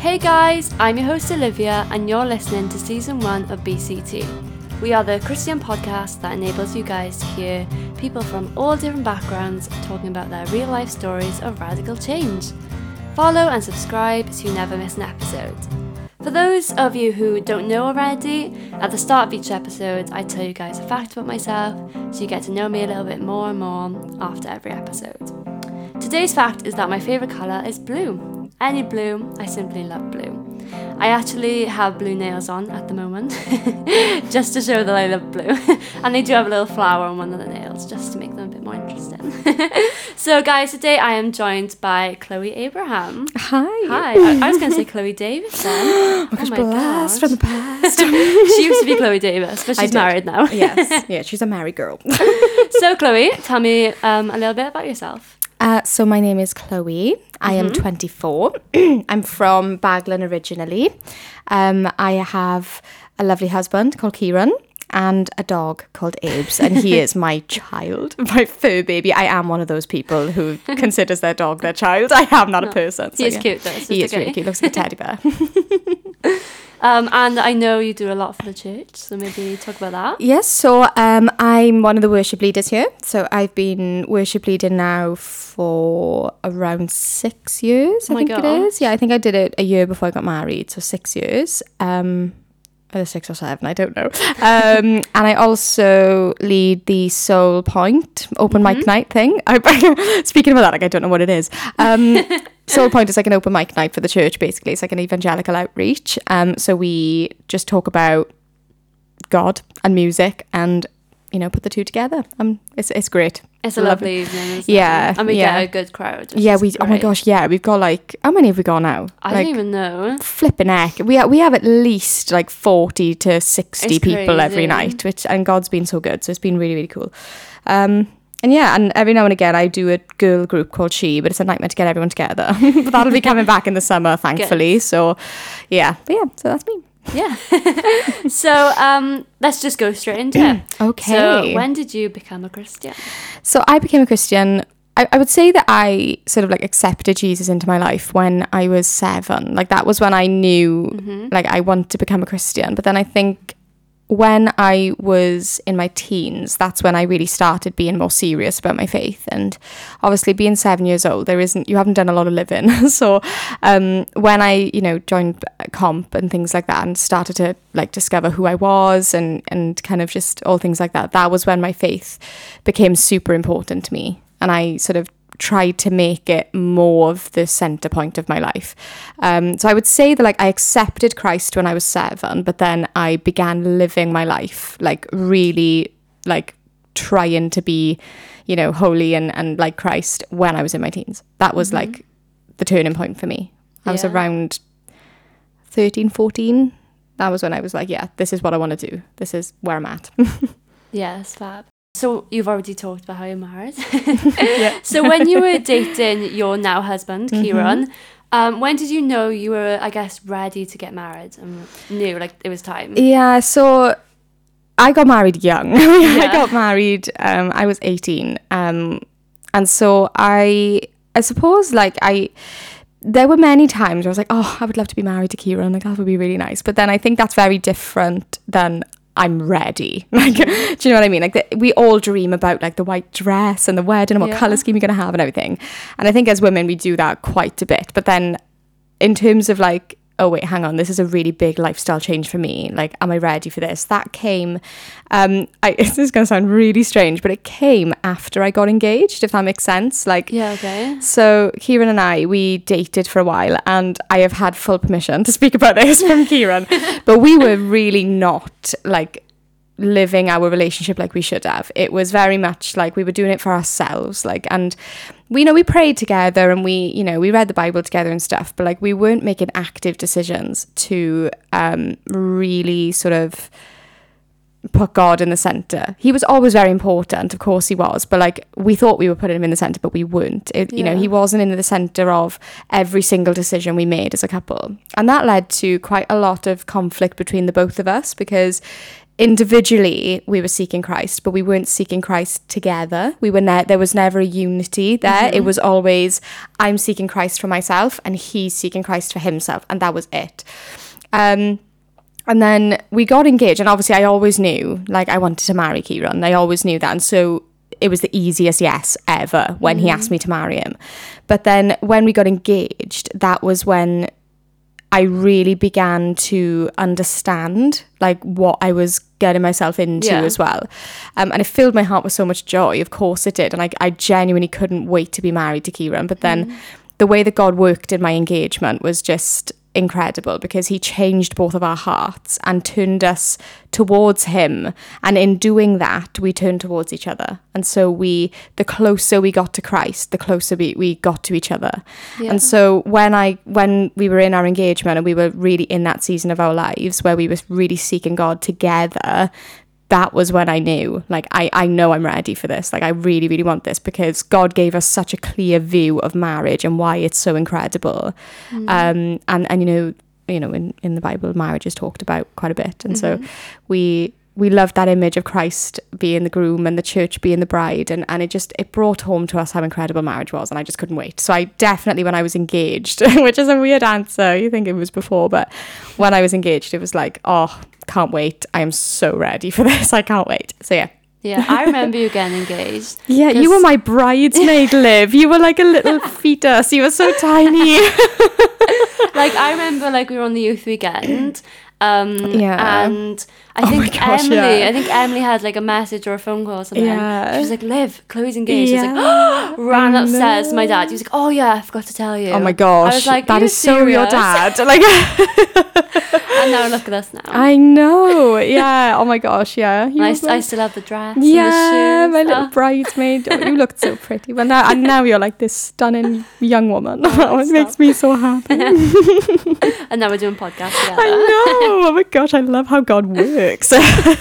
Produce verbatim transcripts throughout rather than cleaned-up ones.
Hey guys, I'm your host Olivia and you're listening to season one of B C T. We are the Christian podcast that enables you guys to hear people from all different backgrounds talking about their real life stories of radical change. Follow and subscribe so you never miss an episode. For those of you who don't know already, at the start of each episode I tell you guys a fact about myself so you get to know me a little bit more and more after every episode. Today's fact is that my favourite colour is blue. Any blue, I simply love blue. I actually have blue nails on at the moment, just to show that I love blue. And they do have a little flower on one of the nails, just to make them a bit more interesting. So guys, today I am joined by Chloe Abraham. Hi. Hi. I, I was going to say Chloe Davis then. Oh my gosh, oh my blast gosh. from the past. She used to be Chloe Davis, but she's married now. Yes, yeah, she's a married girl. So Chloe, tell me um, a little bit about yourself. Uh, so my name is Chloe. I am Mm-hmm. twenty-four. I'm from Baglan originally. Um, I have a lovely husband called Kieran and a dog called Abes, and he is my child, my fur baby. I am one of those people who considers their dog their child. I am not No. a person. So He is yeah. cute though. So He it's is okay. really cute. Looks like a teddy bear. Um, and I know you do a lot for the church, so maybe talk about that. Yes, so um, I'm one of the worship leaders here. So I've been worship leading now for around six years, I Oh my think it gosh. is. Yeah, I think I did it a year before I got married, so six years. Um, either six or seven, I don't know. Um, and I also lead the Soul Point open Mm-hmm. mic night thing. I, speaking about that, like I don't know what it is. Um, Soul Point is like an open mic night for the church, basically. It's like an evangelical outreach. Um, so we just talk about God and music and, you know, put the two together. Um, it's it's great. It's a lovely evening, isn't Yeah, it? And we yeah. get a good crowd. which Yeah, is we. Oh my great. gosh, yeah, we've got like how many have we got now? I like, don't even know. flipping heck. We ha- we have at least like forty to sixty It's people every crazy. night, which and God's been so good, so it's been really really cool. Um, and yeah, and every now and again I do a girl group called She, but it's a nightmare to get everyone together. But that'll be coming back in the summer, thankfully. So yeah, but yeah, so that's me. Yeah. So um, let's just go straight into it. Okay. So when did you become a Christian? So I became a Christian. I, I would say that I sort of like accepted Jesus into my life when I was seven. Like that was when I knew Mm-hmm. like I want to become a Christian. But then I think when I was in my teens, that's when I really started being more serious about my faith. And obviously being seven years old, there isn't, you haven't done a lot of living. So um, when I, you know, joined comp and things like that and started to like discover who I was and, and kind of just all things like that, that was when my faith became super important to me. And I sort of tried to make it more of the center point of my life. Um, so I would say that like I accepted Christ when I was seven, but then I began living my life like really like trying to be, you know, holy and, and like Christ when I was in my teens. That was Mm-hmm. like the turning point for me. I was Yeah. around thirteen, fourteen. That was when I was like, yeah, this is what I want to do. This is where I'm at. Yes, fab. So you've already talked about how you're married. Yeah. So when you were dating your now husband, Mm-hmm. Kieran, um, when did you know you were, I guess, ready to get married and knew like it was time? Yeah, so I got married young. Yeah. I got married, um, I was eighteen. Um, and so I, I suppose like I, there were many times where I was like, oh, I would love to be married to Kieran. Like that would be really nice. But then I think that's very different than I'm ready. Like, do you know what I mean? Like the, we all dream about like the white dress and the wedding and what Yeah. colour scheme you're going to have and everything. And I think as women, we do that quite a bit. But then in terms of like, oh wait, hang on, this is a really big lifestyle change for me. Like, am I ready for this? That came, um, I, this is going to sound really strange, but it came after I got engaged, if that makes sense. Like, Yeah, okay. so Kieran and I, we dated for a while and I have had full permission to speak about this from Kieran, but we were really not like living our relationship like we should have. It was very much like we were doing it for ourselves, like, and we you know we prayed together and we you know we read the Bible together and stuff, but like we weren't making active decisions to um really sort of put God in the center. He was always very important, of course he was, but like we thought we were putting him in the center, but we weren't. It, you know, Yeah. he wasn't in the center of every single decision we made as a couple, and that led to quite a lot of conflict between the both of us because individually we were seeking Christ, but we weren't seeking Christ together. We were ne- there was never a unity there. Mm-hmm. It was always, I'm seeking Christ for myself and he's seeking Christ for himself, and that was it. Um, and then we got engaged, and obviously I always knew, like, I wanted to marry Kieran. I always knew that, and so it was the easiest yes ever when mm-hmm. he asked me to marry him. But then when we got engaged, that was when I really began to understand like what I was getting myself into yeah. as well. Um, and it filled my heart with so much joy. Of course it did. And I, I genuinely couldn't wait to be married to Kieran. But then mm. the way that God worked in my engagement was just incredible, because he changed both of our hearts and turned us towards him, and in doing that we turned towards each other. And so we the closer we got to Christ, the closer we, we got to each other. Yeah. And so when I when we were in our engagement and we were really in that season of our lives where we were really seeking God together, that was when I knew, like, I, I know I'm ready for this. Like, I really, really want this, because God gave us such a clear view of marriage and why it's so incredible. Mm. Um, and, and, you know, you know, in, in the Bible, marriage is talked about quite a bit. And mm-hmm. so we we loved that image of Christ being the groom and the church being the bride. And, and it just, it brought home to us how incredible marriage was. And I just couldn't wait. So I definitely, when I was engaged, which is a weird answer, you think it was before, but when I was engaged, it was like, oh, can't wait. I am so ready for this. I can't wait. So yeah. Yeah, I remember you getting engaged. Yeah, you were my bridesmaid, Liv. You were like a little fetus. You were so tiny. Like, I remember, like, we were on the youth weekend. Um, yeah. And I think oh gosh, Emily, yeah. I think Emily had like a message or a phone call or something. Yeah. She was like, Liv, Chloe's engaged. Yeah. She was like, oh, ran I upstairs know. to my dad. He was like, oh yeah, I forgot to tell you. Oh my gosh. I was like, that is serious? So your dad. Like, and now look at us now. I know. Yeah. Oh my gosh. Yeah. I, like, I still have the dress. Yeah. And the shoes. My little oh. bridesmaid. Oh, you looked so pretty. Well, now, and now you're like this stunning young woman. Oh, it makes me so happy. And now we're doing podcasts together. I know. Oh my gosh. I love how God works.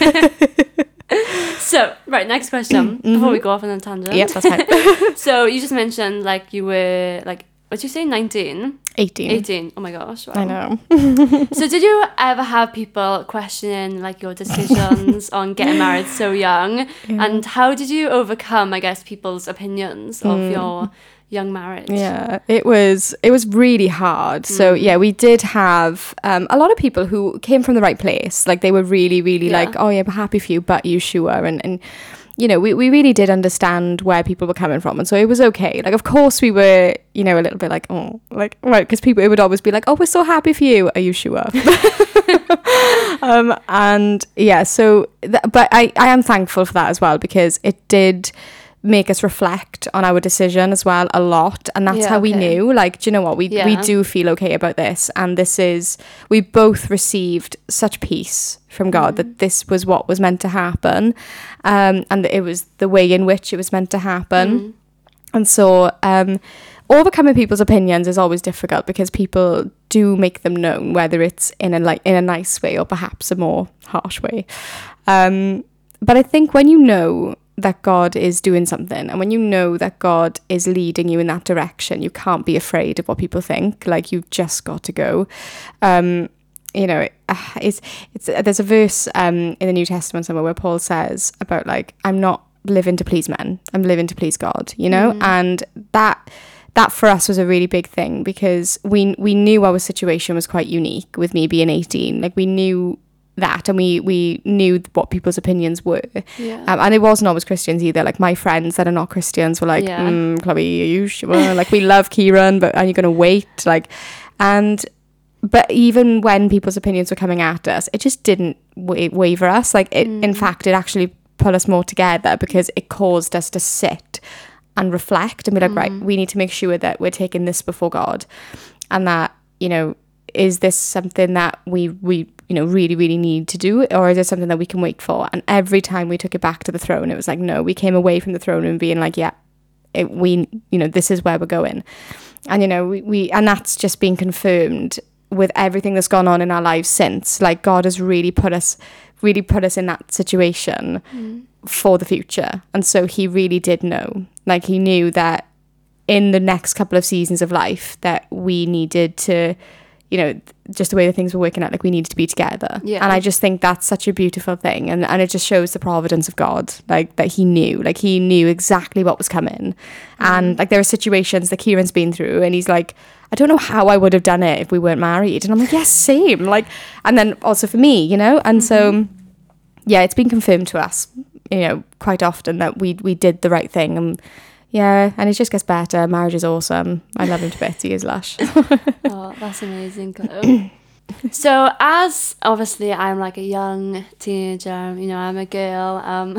So, right, next question mm-hmm. before we go off on a tangent. Yeah, that's fine. So, you just mentioned like you were like, what did you say, nineteen? eighteen. eighteen. Oh my gosh. Wow. I know. So, did you ever have people questioning like your decisions on getting married so young? Yeah. And how did you overcome, I guess, people's opinions of mm. your young marriage? Yeah, it was it was really hard. Mm. So yeah, we did have um, a lot of people who came from the right place. Like, they were really, really yeah. like, oh yeah, we're happy for you, but you sure? And and you know, we, we really did understand where people were coming from, and so it was okay. Like, of course we were, you know, a little bit like, oh, like, right, because people, it would always be like, oh, we're so happy for you, are you sure? um, and yeah, so th- but I, I am thankful for that as well, because it did make us reflect on our decision as well a lot, and that's yeah, how we okay. knew, like, do you know what, we yeah. we do feel okay about this, and this is, we both received such peace from God mm. that this was what was meant to happen, um, and it was the way in which it was meant to happen. Mm. And so um, overcoming people's opinions is always difficult, because people do make them known, whether it's in a like in a nice way or perhaps a more harsh way. Um, but I think when you know that God is doing something, and when you know that God is leading you in that direction, you can't be afraid of what people think. Like, you've just got to go. Um, you know, it's it's there's a verse um, in the New Testament somewhere where Paul says about, like, I'm not living to please men, I'm living to please God, you know? Mm. And that that for us was a really big thing, because we we knew our situation was quite unique with me being eighteen. Like, we knew that, and we we knew what people's opinions were. Yeah. Um, and it wasn't always Christians either. Like, my friends that are not Christians were like, yeah. mm, Chloe, are you sure? Like, we love Kieran, but are you going to wait? Like, and but even when people's opinions were coming at us, it just didn't wa- waver us. Like, it, mm. in fact, it actually put us more together, because it caused us to sit and reflect and be like, mm. right, we need to make sure that we're taking this before God, and that, you know, is this something that we we you know really really need to do, or is it something that we can wait for? And every time we took it back to the throne, it was like, no, we came away from the throne and being like, yeah, it, we you know this is where we're going. And you know we, we and that's just been confirmed with everything that's gone on in our lives since. Like, God has really put us really put us in that situation mm. for the future. And so he really did know, like, he knew that in the next couple of seasons of life that we needed to, you know, just the way that things were working out, like we needed to be together. Yeah. And I just think that's such a beautiful thing. And, and it just shows the providence of God, like that he knew, like he knew exactly what was coming. Mm-hmm. And like there are situations that Kieran's been through and he's like, I don't know how I would have done it if we weren't married. And I'm like, yes, same. Like, and then also for me, you know, and mm-hmm. so, yeah, it's been confirmed to us, you know, quite often that we we did the right thing. And yeah, and it just gets better. Marriage is awesome. I love him to bits. He is lush. Oh, that's amazing. So as obviously I'm like a young teenager, you know, I'm a girl, um,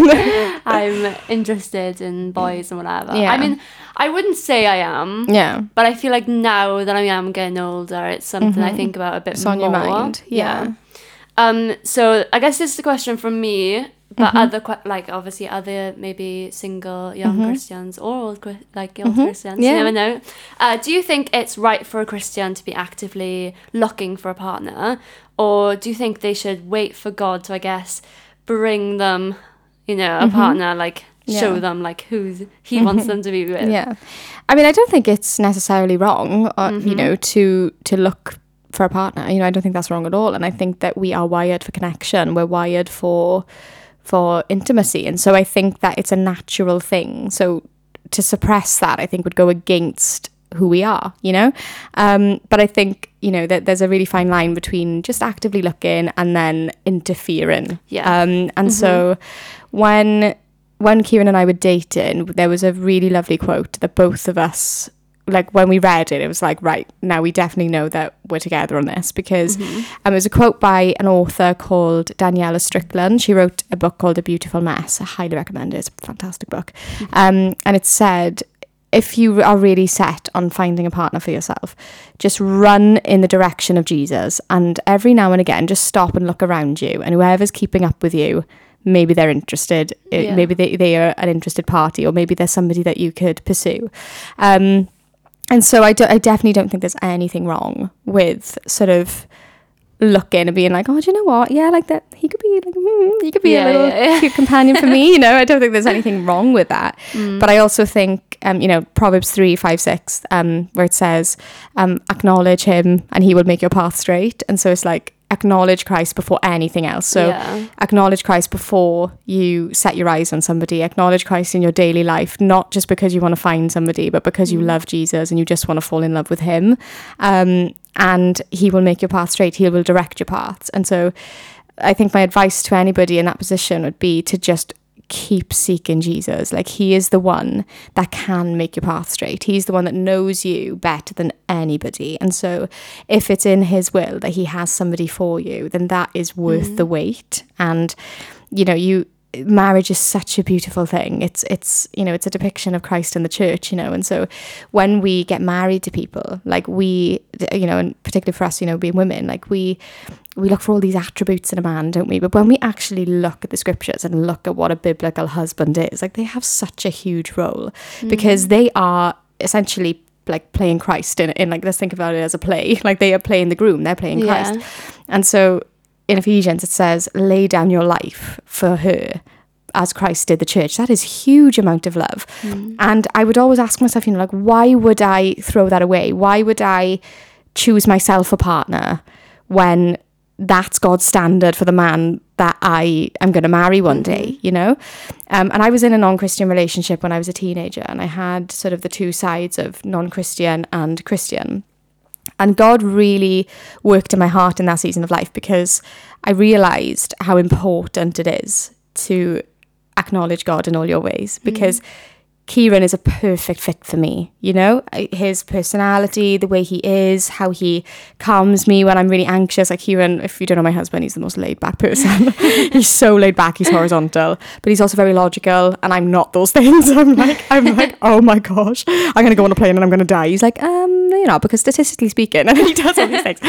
I'm interested in boys and whatever. Yeah. I mean, I wouldn't say I am. Yeah. But I feel like now that I am getting older, it's something mm-hmm. I think about a bit it's more. It's on your mind. Yeah. yeah. Um. So I guess this is the question from me. But mm-hmm. other, like, obviously other maybe single young mm-hmm. Christians or old, like, old mm-hmm. Christians, yeah. you never know. Uh, do you think it's right for a Christian to be actively looking for a partner? Or do you think they should wait for God to, I guess, bring them, you know, a mm-hmm. partner, like, yeah. show them, like, who he mm-hmm. wants them to be with? Yeah. I mean, I don't think it's necessarily wrong, uh, mm-hmm. you know, to to look for a partner. You know, I don't think that's wrong at all. And I think that we are wired for connection. We're wired for... for intimacy, and so I think that it's a natural thing. So to suppress that, I think, would go against who we are, you know. Um, but I think, you know, that there's a really fine line between just actively looking and then interfering. Yeah. Um, and mm-hmm. so when when Kieran and I were dating, there was a really lovely quote that both of us, like when we read it, it was like, right, now we definitely know that we're together on this, because mm-hmm. um, it was a quote by an author called Daniela Strickland. She wrote a book called A Beautiful Mess. I highly recommend it. It's a fantastic book. Mm-hmm. Um, and it said, if you are really set on finding a partner for yourself, just run in the direction of Jesus, and every now and again just stop and look around you, and whoever's keeping up with you, maybe they're interested, yeah. maybe they, they are an interested party, or maybe there's somebody that you could pursue. Um, And so I, do, I definitely don't think there's anything wrong with sort of looking and being like, oh, do you know what? Yeah, like that. He could be like, mm, he could be yeah, a little yeah, yeah. cute companion for me. You know, I don't think there's anything wrong with that. Mm. But I also think, um, you know, Proverbs three, five, six, um, where it says, um, acknowledge him and he will make your path straight. And so it's like, acknowledge Christ before anything else. So yeah. acknowledge Christ before you set your eyes on somebody. Acknowledge Christ in your daily life, not just because you want to find somebody, but because mm. you love Jesus and you just want to fall in love with him. Um, and he will make your path straight. He will direct your paths. And so I think my advice to anybody in that position would be to just keep seeking Jesus. Like, he is the one that can make your path straight. He's the one that knows you better than anybody. And so if it's in his will that he has somebody for you, then that is worth mm. the wait. And, you know, you marriage is such a beautiful thing. It's, it's, you know, it's a depiction of Christ in the church, you know. And so when we get married to people, like we, you know, and particularly for us, you know, being women, like we, we look for all these attributes in a man, don't we? But when we actually look at the scriptures and look at what a biblical husband is, like they have such a huge role mm. because they are essentially like playing Christ in, in like, let's think about it as a play. Like they are playing the groom, they're playing Christ. Yeah. And so in Ephesians, it says, lay down your life for her as Christ did the church. That is a huge amount of love. Mm. And I would always ask myself, you know, like, why would I throw that away? Why would I choose myself a partner when that's God's standard for the man that I am going to marry one day, you know? Um, and I was in a non-Christian relationship when I was a teenager, and I had sort of the two sides of non-Christian and Christian. And God really worked in my heart in that season of life, because I realised how important it is to acknowledge God in all your ways, because mm. Kieran is a perfect fit for me, you know, his personality, the way he is, how he calms me when I'm really anxious. Like Kieran, if you don't know my husband, he's the most laid back person. He's so laid back, he's horizontal, but he's also very logical, and I'm not those things. I'm like, I'm like, oh my gosh, I'm going to go on a plane and I'm going to die. He's like, um, you know, because statistically speaking, and he does all these things.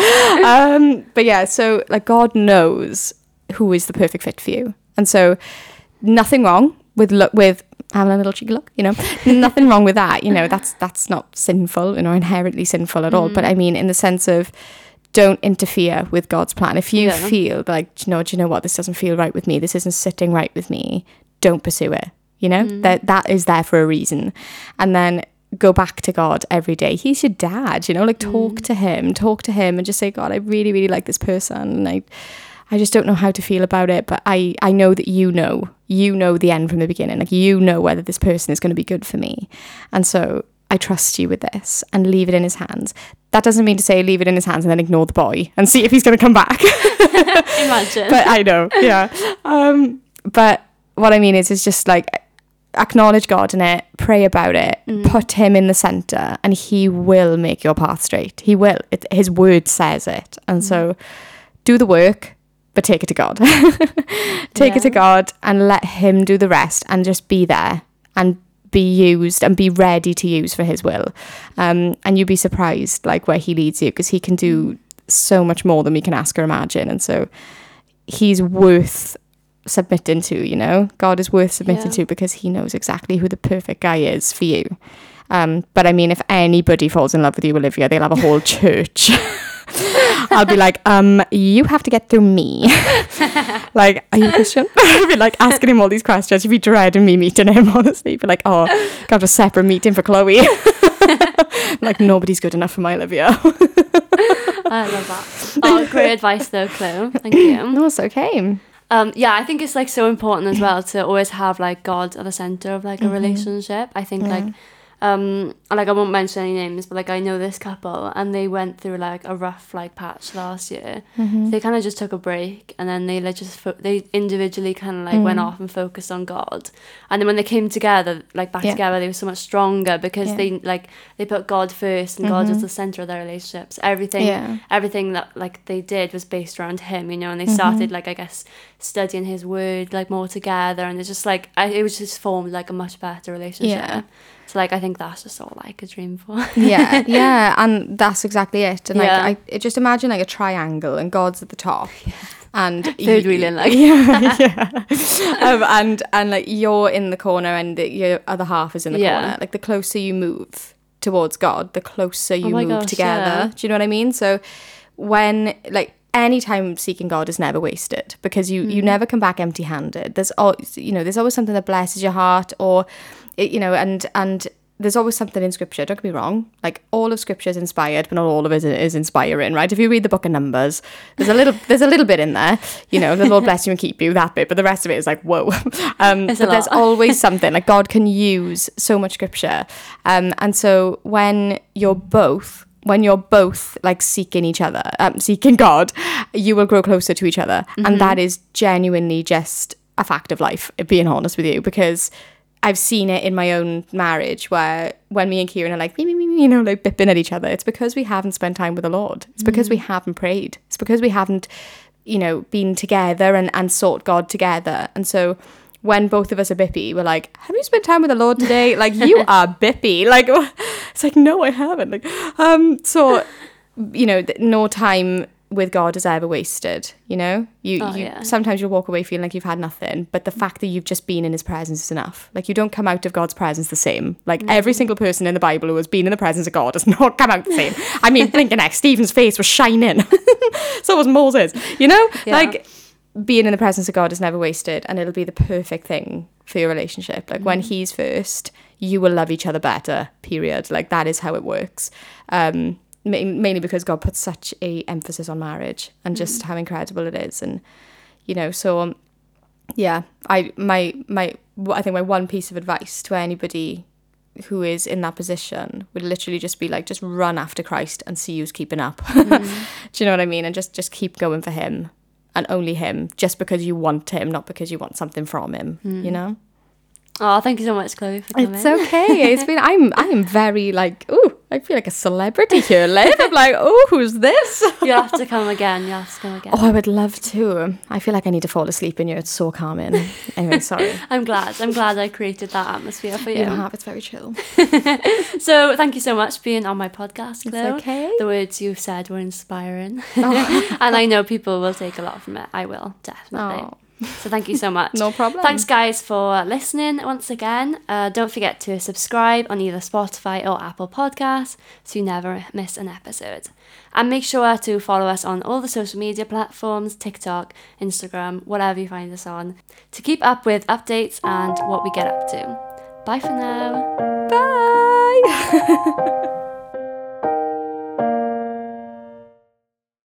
Um, but yeah, so like God knows who is the perfect fit for you. And so nothing wrong with look with having a little cheeky look, you know, nothing wrong with that, you know, that's that's not sinful, you know, inherently sinful at mm. all. But I mean, in the sense of, don't interfere with God's plan. If you yeah. feel like, do you know, do you know what, this doesn't feel right with me, this isn't sitting right with me, don't pursue it, you know, mm. that that is there for a reason. And then go back to God every day. He's your dad, you know, like talk Mm. to him, talk to him and just say, God, I really, really like this person. And I, I just don't know how to feel about it. But I, I know that you know, you know the end from the beginning. Like, you know whether this person is going to be good for me. And so I trust you with this, and leave it in his hands. That doesn't mean to say leave it in his hands and then ignore the boy and see if he's going to come back. Imagine. But I know, yeah. Um, but what I mean is, is just like, acknowledge God in it, pray about it, Mm. put him in the center, and he will make your path straight. He will. It, his word says it. And Mm. so do the work, but take it to God. Take Yeah. it to God and let him do the rest, and just be there and be used and be ready to use for his will. Um, and you'll be surprised like where he leads you, because he can do so much more than we can ask or imagine. And so he's worth submitting to, you know. God is worth submitting Yeah. to, because he knows exactly who the perfect guy is for you. Um, but I mean, if anybody falls in love with you, Olivia, they'll have a whole church. I'll be like, um, you have to get through me. Like, are you a Christian? I'd be like asking him all these questions. You'd be dreading me meeting him, honestly. You'd be like, oh, got a separate meeting for Chloe. Like, nobody's good enough for my Olivia. I love that. Oh, great advice though, Chloe. Thank you. No, it's okay. Um, yeah, I think it's like so important as well to always have like God at the center of like a Mhm. relationship. I think Yeah. like um like I won't mention any names, but like I know this couple and they went through like a rough like patch last year. Mhm. They kind of just took a break, and then they like just fo- they individually kind of like went Mm. off and focused on God. And then when they came together, like back Yeah. together, they were so much stronger because Yeah. they like they put God first, and God was Mhm. the center of their relationships. Everything Yeah. everything that like they did was based around him, you know, and they Mhm. started like I guess studying his word like more together, and it's just like I, it was just formed like a much better relationship. Yeah. So like I think that's just all I could dream for. Yeah, yeah, and that's exactly it. And Yeah. like, I, I just imagine like a triangle, and God's at the top, and Third wheeling, like. yeah, yeah, um, and and like you're in the corner, and the, your other half is in the Yeah. corner. Like, the closer you move towards God, the closer you Oh my move gosh, together. yeah. Do you know what I mean? So when like any time seeking God is never wasted, because you you Mm. never come back empty handed. There's all you know. There's always something that blesses your heart, or it, you know, and and. There's always something in scripture, don't get me wrong, like all of scripture is inspired, but not all of it is inspiring, right? If you read the book of Numbers, there's a little there's a little bit in there, you know, the Lord bless you and keep you, that bit, but the rest of it is like, whoa. Um, It's a but there's lot. always something, like God can use so much scripture. Um, and so when you're both, when you're both like seeking each other, um, seeking God, you will grow closer to each other. Mhm. And that is genuinely just a fact of life, being honest with you, because I've seen it in my own marriage, where when me and Kieran are like, me, me, me, me, you know, like bipping at each other, it's because we haven't spent time with the Lord. It's because we haven't prayed. It's because we haven't, you know, been together and, and sought God together. And so when both of us are bippy, we're like, have you spent time with the Lord today? Like, you are bippy. Like, it's like, no, I haven't. Like, um, so, you know, th- no time with God is ever wasted, you know. You, Oh, you yeah. sometimes you'll walk away feeling like you've had nothing, but the fact that you've just been in his presence is enough. Like, you don't come out of God's presence the same. Like, Mm. every single person in the Bible who has been in the presence of God has not come out the same. I mean, blinking heck, Stephen's face was shining. So was Moses, you know. Yeah. Like, being in the presence of God is never wasted, and it'll be the perfect thing for your relationship. Like, when he's first, you will love each other better, period. Like, that is how it works. Um ma- mainly because God puts such a emphasis on marriage and just how incredible it is. And you know, so um, yeah, I my my I think my one piece of advice to anybody who is in that position would literally just be like, just run after Christ and see who's keeping up. Mm. Do you know what I mean? And just just keep going for him, and only him, just because you want him, not because you want something from him. You know. Oh, thank you so much, Chloe, for coming. It's okay. It's been. I'm. I am very like. Ooh, I feel like a celebrity here, Liv. I'm like, oh, who's this? You'll have to come again. You'll have to come again. Oh, I would love to. I feel like I need to fall asleep in here. It's so calming. Anyway, sorry. I'm glad. I'm glad I created that atmosphere for you. You have. It's very chill. So thank you so much for being on my podcast, It's Chloe. okay. The words you said were inspiring. Oh. And I know people will take a lot from it. I will, definitely. Oh, So thank you so much. no problem. Thanks, guys, for listening once again. Uh, don't forget to subscribe on either Spotify or Apple Podcasts so you never miss an episode. And make sure to follow us on all the social media platforms, TikTok, Instagram, whatever you find us on, to keep up with updates and what we get up to. Bye for now. Bye.